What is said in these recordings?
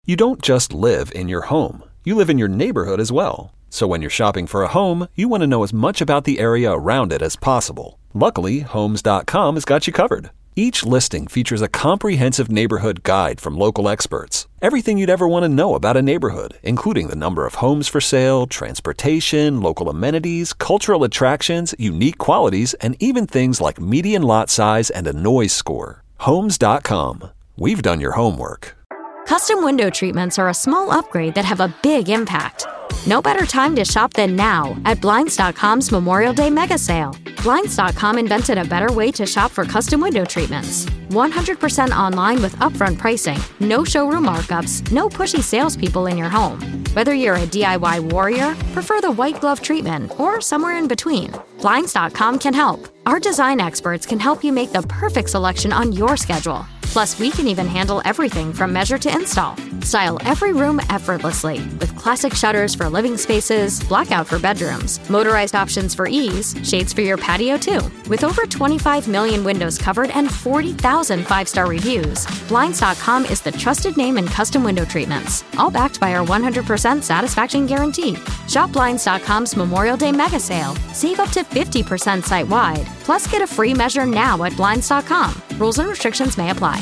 You don't just live in your home. You live in your neighborhood as well. So when you're shopping for a home, you want to know as much about the area around it as possible. Luckily, Homes.com has got you covered. Each listing features a comprehensive neighborhood guide from local experts. Everything you'd ever want to know about a neighborhood, including the number of homes for sale, transportation, local amenities, cultural attractions, unique qualities, and even things like median lot size and a noise score. Homes.com. We've done your homework. Custom window treatments are a small upgrade that have a big impact. No better time to shop than now at Blinds.com's Memorial Day Mega Sale. Blinds.com invented a better way to shop for custom window treatments. 100% online with upfront pricing, no showroom markups, no pushy salespeople in your home. Whether you're a DIY warrior, prefer the white glove treatment, or somewhere in between, Blinds.com can help. Our design experts can help you make the perfect selection on your schedule. Plus, we can even handle everything from measure to install. Style every room effortlessly with classic shutters for living spaces, blackout for bedrooms, motorized options for ease, shades for your patio too. With over 25 million windows covered and 40,000 five-star reviews, Blinds.com is the trusted name in custom window treatments, all backed by our 100% satisfaction guarantee. Shop Blinds.com's Memorial Day Mega Sale. Save up to 50% site-wide. Plus, get a free measure now at Blinds.com. Rules and restrictions may apply.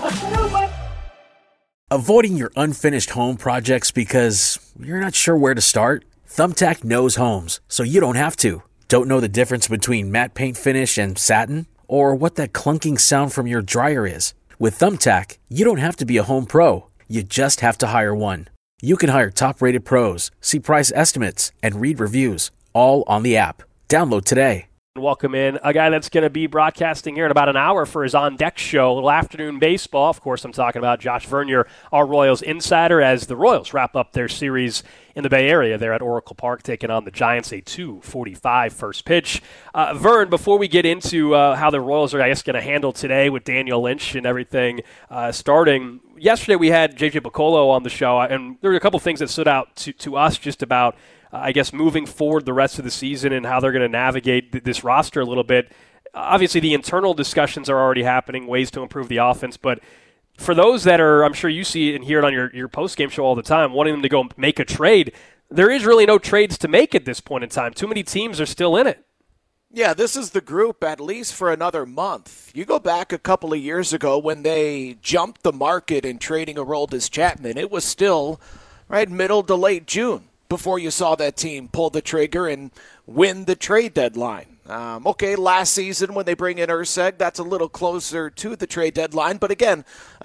Avoiding your unfinished home projects because you're not sure where to start? Thumbtack knows homes, so you don't have to. Don't know the difference between matte paint finish and satin? Or what that clunking sound from your dryer is? With Thumbtack, you don't have to be a home pro. You just have to hire one. You can hire top-rated pros, see price estimates, and read reviews, all on the app. Download today. Welcome in a guy that's going to be broadcasting here in about an hour for his On Deck show, a little afternoon baseball. Of course, I'm talking about Josh Vernier, our Royals insider, as the Royals wrap up their series in the Bay Area there at Oracle Park, taking on the Giants, a 2:45 first pitch. Vern, before we get into how the Royals are, I guess, going to handle today with Daniel Lynch and everything starting, yesterday we had J.J. Piccolo on the show, and there were a couple things that stood out to us just about I guess moving forward the rest of the season and how they're going to navigate this roster a little bit. Obviously, the internal discussions are already happening, ways to improve the offense. But for those that are, I'm sure you see it and hear it on your post-game show all the time, wanting them to go make a trade, there is really no trades to make at this point in time. Too many teams are still in it. Yeah, this is the group at least for another month. You go back a couple of years ago when they jumped the market in trading Aroldis Chapman. It was still right middle to late June before you saw that team pull the trigger and win the trade deadline. Okay, last season when they bring in Urseg, that's a little closer to the trade deadline. But again,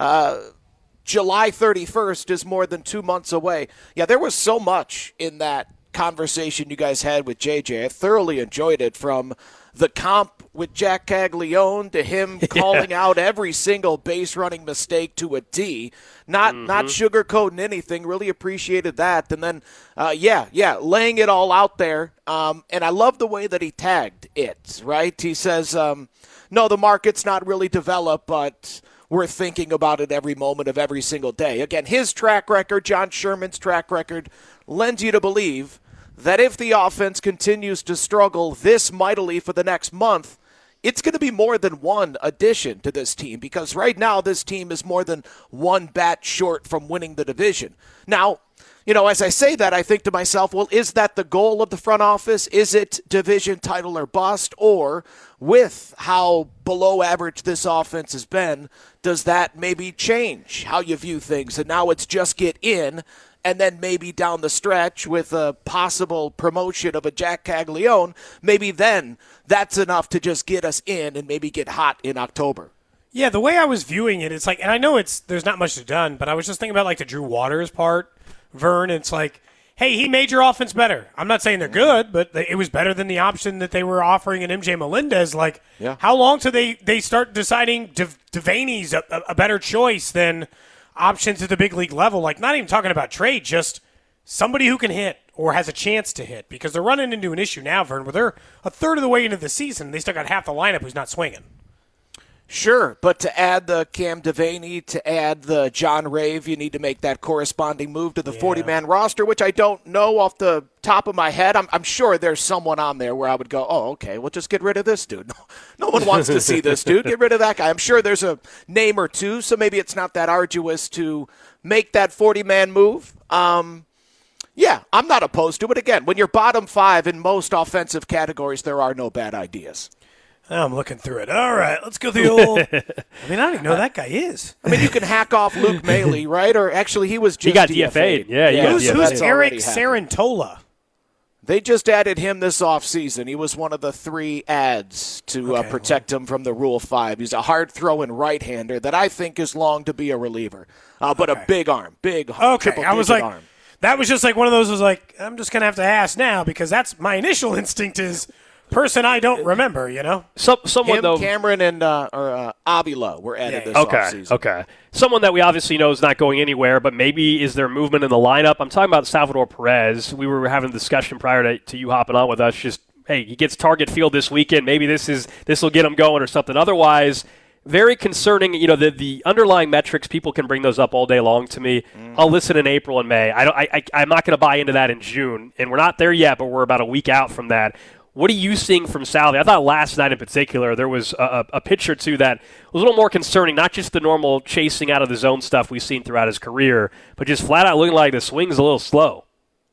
July 31st is more than 2 months away. Yeah, there was so much in that conversation you guys had with JJ. I thoroughly enjoyed it, from the comp with Jack Caglione to him calling out every single base running mistake to a T. Not sugarcoating anything. Really appreciated that. And then, laying it all out there. And I love the way that he tagged it, right? He says, no, the market's not really developed, but we're thinking about it every moment of every single day. Again, his track record, John Sherman's track record, lends you to believe that if the offense continues to struggle this mightily for the next month, it's going to be more than one addition to this team, because right now this team is more than one bat short from winning the division. Now, as I say that, I think to myself, well, is that the goal of the front office? Is it division title or bust? Or with how below average this offense has been, does that maybe change how you view things? And now it's just get in, and then maybe down the stretch with a possible promotion of a Jack Caglione, maybe then that's enough to just get us in and maybe get hot in October. Yeah, the way I was viewing it, it's like, and I know there's not much to done, but I was just thinking about like the Drew Waters part, Vern. It's like, hey, he made your offense better. I'm not saying they're good, but it was better than the option that they were offering in MJ Melendez. Like, How long till they start deciding Devaney's a better choice than options at the big league level? Like, not even talking about trade, just somebody who can hit or has a chance to hit, because they're running into an issue now, Vern, where they're a third of the way into the season. They still got half the lineup who's not swinging. Sure, but to add the Cam Devaney, to add the John Rave, you need to make that corresponding move to the 40-man roster, which I don't know off the top of my head. I'm sure there's someone on there where I would go, oh, okay, well, just get rid of this dude. No one wants to see this dude. Get rid of that guy. I'm sure there's a name or two, so maybe it's not that arduous to make that 40-man move. Yeah, I'm not opposed to it. Again, when you're bottom 5 in most offensive categories, there are no bad ideas. I'm looking through it. All right, let's go through the old. I mean, I don't even know who that guy is. I mean, you can hack off Luke Maley, right? Or actually, he was just he got DFA'd. Yeah, Who's Eric Sarantola? They just added him this offseason. He was one of the 3 adds to protect him from the Rule 5. He's a hard-throwing right-hander that I think is long to be a reliever. But a big arm, triple-digit arm. That was just like one of those was like, I'm just going to have to ask now because that's my initial instinct is person I don't remember, you know? Someone though, Cameron and Avila were added this offseason. Okay. Someone that we obviously know is not going anywhere, but maybe is there movement in the lineup? I'm talking about Salvador Perez. We were having a discussion prior to you hopping on with us. Just, hey, he gets target field this weekend. Maybe this will get him going or something. Otherwise, very concerning. You know, the underlying metrics, people can bring those up all day long to me. I'll listen in April and May. I'm not going to buy into that in June, and we're not there yet, but we're about a week out from that. What are you seeing from Salvi? I thought last night in particular there was a pitch or two that was a little more concerning, not just the normal chasing out of the zone stuff we've seen throughout his career, but just flat out looking like the swing's a little slow.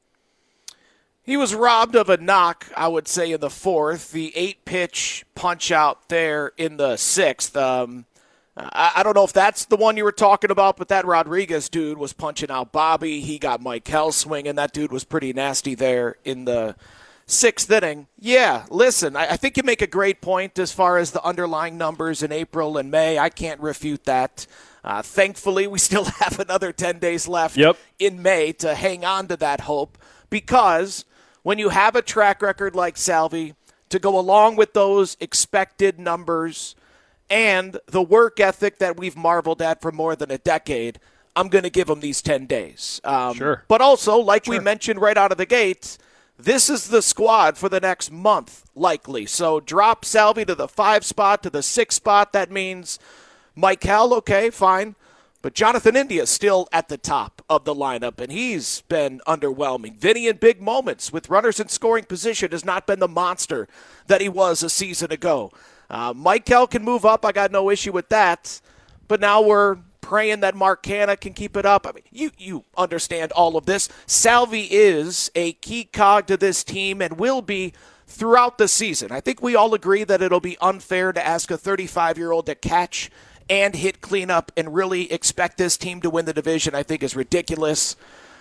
He was robbed of a knock, I would say, in the 4th. The 8-pitch punch out there in the 6th. I don't know if that's the one you were talking about, but that Rodriguez dude was punching out Bobby. He got Michael swinging. That dude was pretty nasty there in the 6th inning. Yeah, listen, I think you make a great point as far as the underlying numbers in April and May. I can't refute that. Thankfully, we still have another 10 days left in May to hang on to that hope, because when you have a track record like Salvi to go along with those expected numbers and the work ethic that we've marveled at for more than a decade, I'm going to give him these 10 days. Sure. But also, like we mentioned right out of the gate, this is the squad for the next month, likely. So drop Salvi to the 5 spot, to the 6 spot. That means Michael, okay, fine. But Jonathan India is still at the top of the lineup, and he's been underwhelming. Vinny in big moments with runners in scoring position has not been the monster that he was a season ago. Michael can move up. I got no issue with that. But now we're praying that Mark Canha can keep it up. I mean, you understand all of this. Salvi is a key cog to this team and will be throughout the season. I think we all agree that it'll be unfair to ask a 35-year-old to catch and hit cleanup and really expect this team to win the division. I think is ridiculous.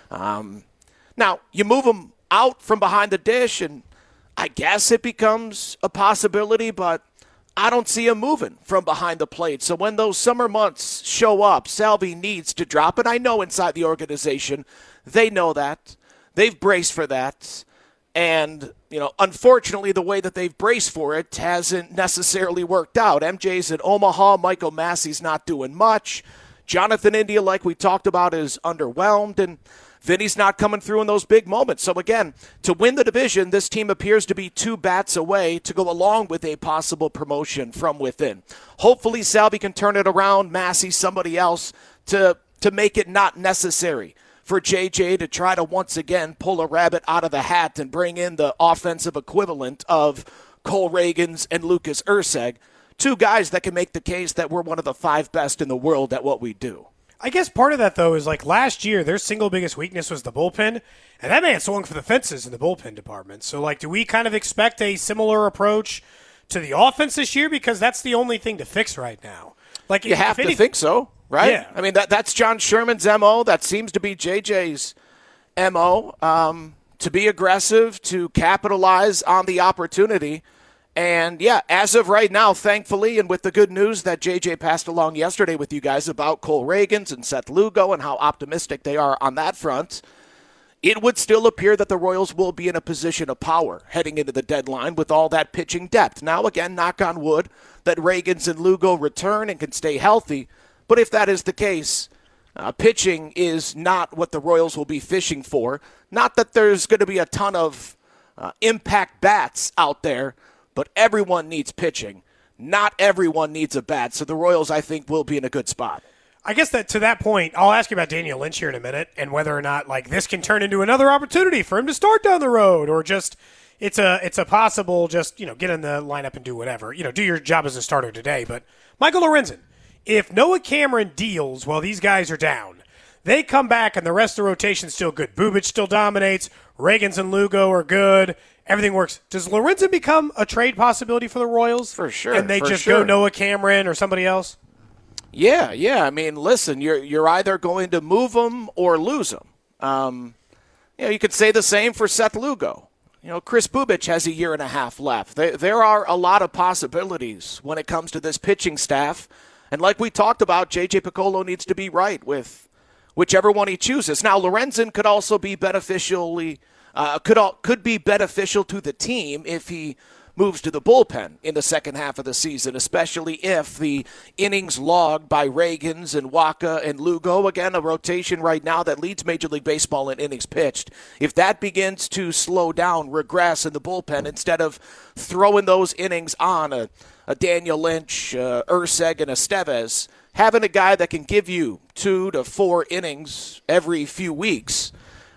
Now, you move him out from behind the dish, and I guess it becomes a possibility, but I don't see him moving from behind the plate. So when those summer months show up, Salvi needs to drop. And I know inside the organization, they know that. They've braced for that. And, unfortunately, the way that they've braced for it hasn't necessarily worked out. MJ's in Omaha. Michael Massey's not doing much. Jonathan India, like we talked about, is underwhelmed. And Vinny's not coming through in those big moments. So, again, to win the division, this team appears to be 2 bats away to go along with a possible promotion from within. Hopefully, Salvi can turn it around, Massey, somebody else, to make it not necessary for JJ to try to once again pull a rabbit out of the hat and bring in the offensive equivalent of Cole Ragans and Lucas Erceg, 2 guys that can make the case that we're one of the 5 best in the world at what we do. I guess part of that, though, is like last year, their single biggest weakness was the bullpen, and that man swung for the fences in the bullpen department. So, do we kind of expect a similar approach to the offense this year? Because that's the only thing to fix right now. You have to think so, right? Yeah. I mean, that's John Sherman's MO. That seems to be JJ's MO, to be aggressive, to capitalize on the opportunity. And, yeah, as of right now, thankfully, and with the good news that JJ passed along yesterday with you guys about Cole Ragans and Seth Lugo and how optimistic they are on that front, it would still appear that the Royals will be in a position of power heading into the deadline with all that pitching depth. Now, again, knock on wood that Ragans and Lugo return and can stay healthy. But if that is the case, pitching is not what the Royals will be fishing for. Not that there's going to be a ton of impact bats out there, but everyone needs pitching. not everyone needs a bat. So the Royals, I think, will be in a good spot. I guess that to that point, I'll ask you about Daniel Lynch here in a minute and whether or not this can turn into another opportunity for him to start down the road, or just it's a possible just get in the lineup and do whatever, do your job as a starter today. But Michael Lorenzen, if Noah Cameron deals while these guys are down, they come back and the rest of the rotation's still good. Bubic still dominates. Ragans and Lugo are good. Everything works. Does Lorenzen become a trade possibility for the Royals? For sure. And they go Noah Cameron or somebody else? Yeah. I mean, listen, you're either going to move him or lose him. You could say the same for Seth Lugo. Chris Bubic has a year and a half left. There are a lot of possibilities when it comes to this pitching staff. And like we talked about, J.J. Picollo needs to be right with whichever one he chooses. Now, Lorenzen could also be could be beneficial to the team if he moves to the bullpen in the second half of the season, especially if the innings logged by Ragans and Waka and Lugo, again, a rotation right now that leads Major League Baseball in innings pitched, if that begins to slow down, regress in the bullpen, instead of throwing those innings on a Daniel Lynch, Urseg, and Estevez, having a guy that can give you 2 to 4 innings every few weeks,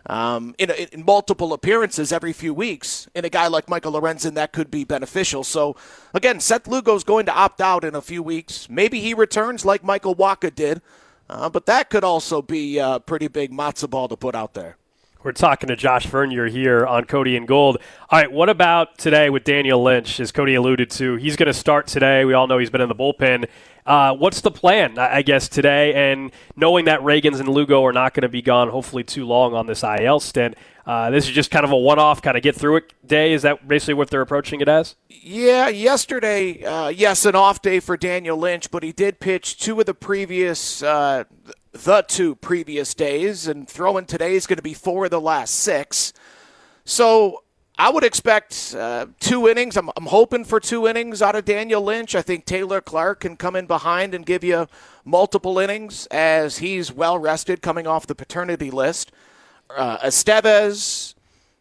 in multiple appearances every few weeks, in a guy like Michael Lorenzen, that could be beneficial. So, again, Seth Lugo's going to opt out in a few weeks. Maybe he returns like Michael Wacha did, but that could also be a pretty big matzo ball to put out there. We're talking to Josh Vernier here on Cody and Gold. All right, what about today with Daniel Lynch? As Cody alluded to, he's going to start today. We all know he's been in the bullpen. What's the plan, I guess, today? And knowing that Ragans and Lugo are not going to be gone hopefully too long on this IL stint, this is just kind of a one-off, kind of get-through-it day. Is that basically what they're approaching it as? Yeah, yesterday, yes, an off day for Daniel Lynch, but he did pitch 2 of the two previous days, and throwing today is going to be 4 of the last 6. So I would expect 2 innings. I'm hoping for 2 innings out of Daniel Lynch. I think Taylor Clark can come in behind and give you multiple innings as he's well-rested coming off the paternity list. Estevez,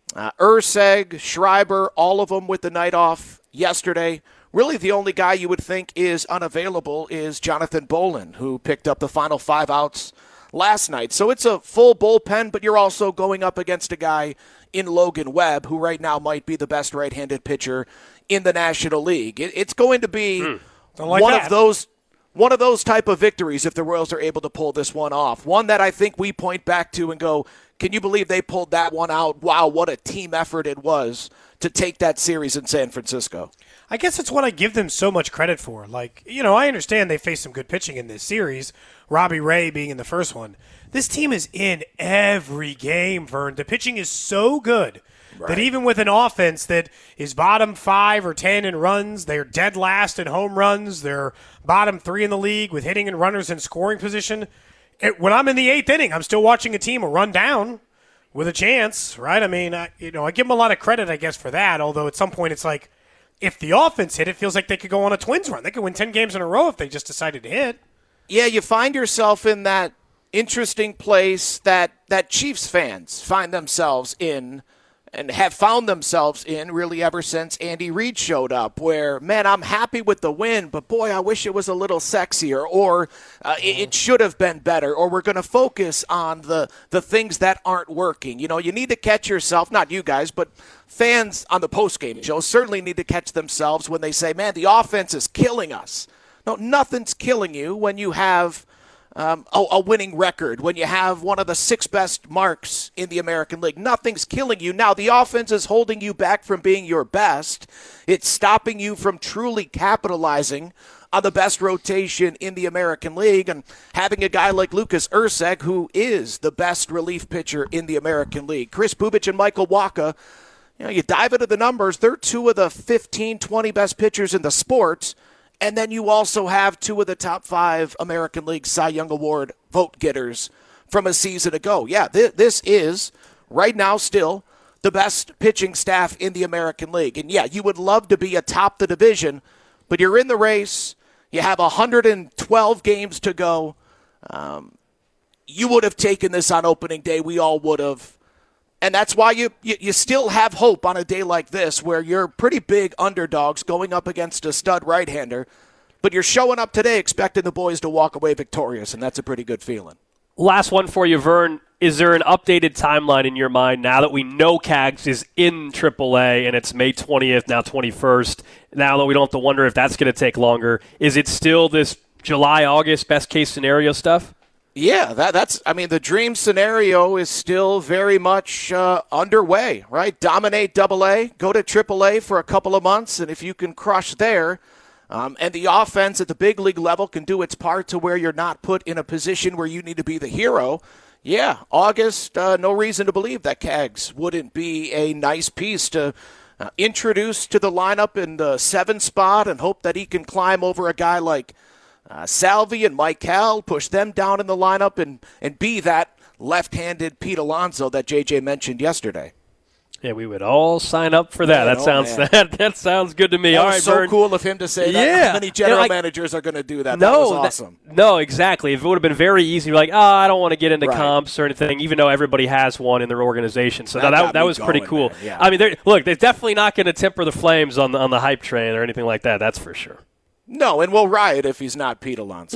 Urseg, Schreiber, all of them with the night off yesterday. Really, the only guy you would think is unavailable is Jonathan Bolin, who picked up the final 5 outs last night. So it's a full bullpen, but you're also going up against a guy in Logan Webb, who right now might be the best right-handed pitcher in the National League. It's going to be one of those type of victories if the Royals are able to pull this one off. One that I think we point back to and go, can you believe they pulled that one out? Wow, what a team effort it was to take that series in San Francisco. I guess it's what I give them so much credit for. I understand they faced some good pitching in this series, Robbie Ray being in the first one. This team is in every game, Vern. The pitching is so good that even with an offense that is bottom 5 or 10 in runs, they're dead last in home runs, they're bottom 3 in the league with hitting and runners in scoring position. When I'm in the 8th inning, I'm still watching a team run down with a chance, right? I mean, I give them a lot of credit, I guess, for that, although at some point it's like, if the offense hit, it feels like they could go on a Twins run. They could win 10 games in a row if they just decided to hit. Yeah, you find yourself in that interesting place that Chiefs fans find themselves in and have found themselves in really ever since Andy Reid showed up, where, man, I'm happy with the win, but boy, I wish it was a little sexier, or it should have been better, or we're going to focus on the things that aren't working. You need to catch yourself, not you guys, but fans on the postgame show certainly need to catch themselves when they say, man, the offense is killing us. No, nothing's killing you when you have a winning record, when you have one of the 6 best marks in the American League. Nothing's killing you. Now, the offense is holding you back from being your best. It's stopping you from truly capitalizing on the best rotation in the American League, and having a guy like Lucas Urseg, who is the best relief pitcher in the American League. Chris Bubic and Michael Wacha, you dive into the numbers, they're 2 of the 15, 20 best pitchers in the sport. And then you also have 2 of the top 5 American League Cy Young Award vote getters from a season ago. Yeah, this is, right now still, the best pitching staff in the American League. And, yeah, you would love to be atop the division, but you're in the race. You have 112 games to go. You would have taken this on opening day. We all would have. And that's why you still have hope on a day like this where you're pretty big underdogs going up against a stud right-hander, but you're showing up today expecting the boys to walk away victorious, and that's a pretty good feeling. Last one for you, Vern. Is there an updated timeline in your mind now that we know Cags is in AAA and it's May 20th, now 21st, now that we don't have to wonder if that's going to take longer? Is it still this July, August, best-case scenario stuff? Yeah, that's. I mean, the dream scenario is still very much underway, right? Dominate AA, go to AAA for a couple of months, and if you can crush there, and the offense at the big league level can do its part to where you're not put in a position where you need to be the hero. Yeah, August, no reason to believe that Cags wouldn't be a nice piece to introduce to the lineup in the 7 spot and hope that he can climb over a guy like Salvi and Mike Cal, push them down in the lineup and be that left-handed Pete Alonso that JJ mentioned yesterday. Yeah, we would all sign up for that. That sounds good to me. That all was right, so Vern. cool of him to say that. Yeah. How many general managers are going to do that? No, that was awesome. No, exactly. If it would have been very easy, like, I don't want to get into comps or anything, even though everybody has one in their organization. So that was pretty cool. Yeah. I mean, they're definitely not going to temper the flames on the hype train or anything like that. That's for sure. No, and we'll riot if he's not Pete Alonso.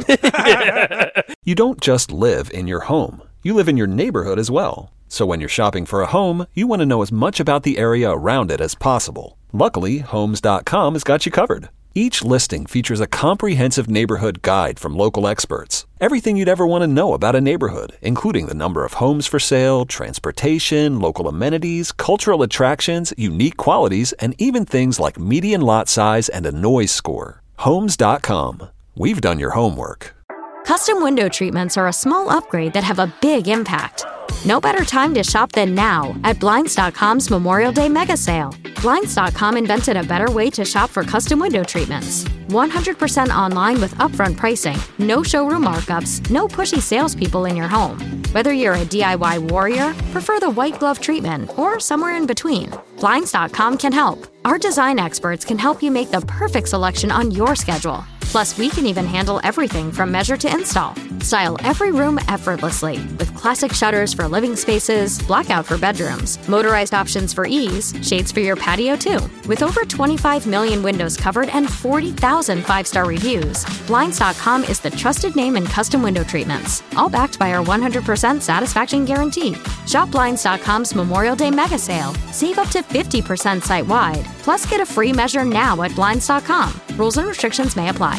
You don't just live in your home. You live in your neighborhood as well. So when you're shopping for a home, you want to know as much about the area around it as possible. Luckily, Homes.com has got you covered. Each listing features a comprehensive neighborhood guide from local experts. Everything you'd ever want to know about a neighborhood, including the number of homes for sale, transportation, local amenities, cultural attractions, unique qualities, and even things like median lot size and a noise score. Homes.com. We've done your homework. Custom window treatments are a small upgrade that have a big impact. No better time to shop than now at Blinds.com's Memorial Day Mega Sale. Blinds.com invented a better way to shop for custom window treatments. 100% online with upfront pricing, no showroom markups, no pushy salespeople in your home. Whether you're a DIY warrior, prefer the white glove treatment, or somewhere in between, Blinds.com can help. Our design experts can help you make the perfect selection on your schedule. Plus, we can even handle everything from measure to install. Style every room effortlessly with classic shutters for living spaces, blackout for bedrooms, motorized options for ease, shades for your patio too. With over 25 million windows covered and 40,000 5-star reviews, Blinds.com is the trusted name in custom window treatments, all backed by our 100% satisfaction guarantee. Shop Blinds.com's Memorial Day Mega Sale. Save up to 50% site-wide. Plus, get a free measure now at Blinds.com. Rules and restrictions may apply.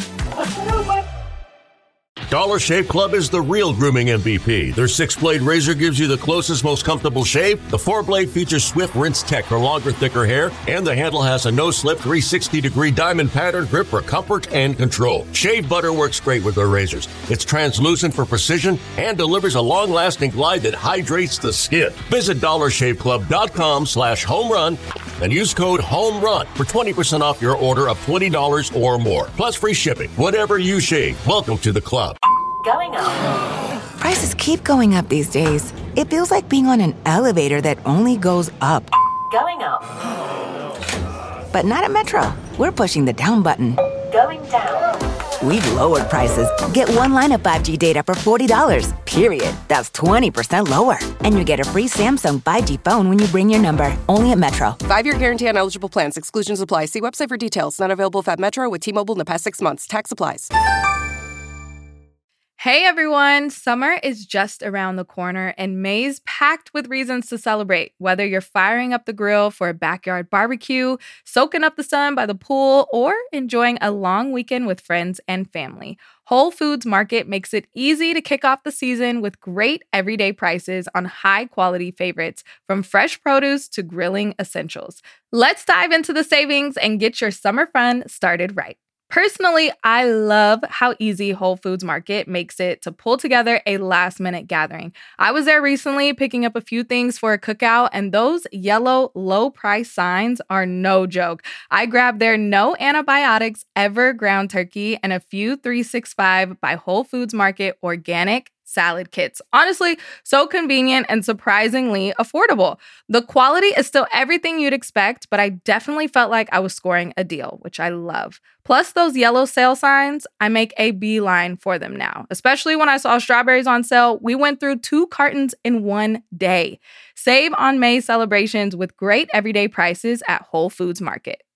Dollar Shave Club is the real grooming MVP. Their 6-blade razor gives you the closest, most comfortable shave. The 4-blade features swift rinse tech for longer, thicker hair, and the handle has a no-slip 360-degree diamond pattern grip for comfort and control. Shave butter works great with their razors. It's translucent for precision and delivers a long-lasting glide that hydrates the skin. Visit DollarShaveClub.com/homerun and use code HOMERUN for 20% off your order of $20 or more. Plus free shipping. Whatever you shave, welcome to the club. Going up. Prices keep going up these days. It feels like being on an elevator that only goes up. Going up. But not at Metro. We're pushing the down button. Going down. We've lowered prices. Get one line of 5G data for $40, period. That's 20% lower. And you get a free Samsung 5G phone when you bring your number. Only at Metro. 5-year guarantee on eligible plans. Exclusions apply. See website for details. Not available at Metro with T-Mobile in the past 6 months. Tax applies. Hey everyone, summer is just around the corner and May's packed with reasons to celebrate. Whether you're firing up the grill for a backyard barbecue, soaking up the sun by the pool, or enjoying a long weekend with friends and family, Whole Foods Market makes it easy to kick off the season with great everyday prices on high-quality favorites, from fresh produce to grilling essentials. Let's dive into the savings and get your summer fun started right. Personally, I love how easy Whole Foods Market makes it to pull together a last-minute gathering. I was there recently picking up a few things for a cookout, and those yellow low-price signs are no joke. I grabbed their no antibiotics ever ground turkey and a few 365 by Whole Foods Market organic salad kits. Honestly, so convenient and surprisingly affordable. The quality is still everything you'd expect, but I definitely felt like I was scoring a deal, which I love. Plus those yellow sale signs, I make a beeline for them now. Especially when I saw strawberries on sale, we went through 2 cartons in one day. Save on May's celebrations with great everyday prices at Whole Foods Market.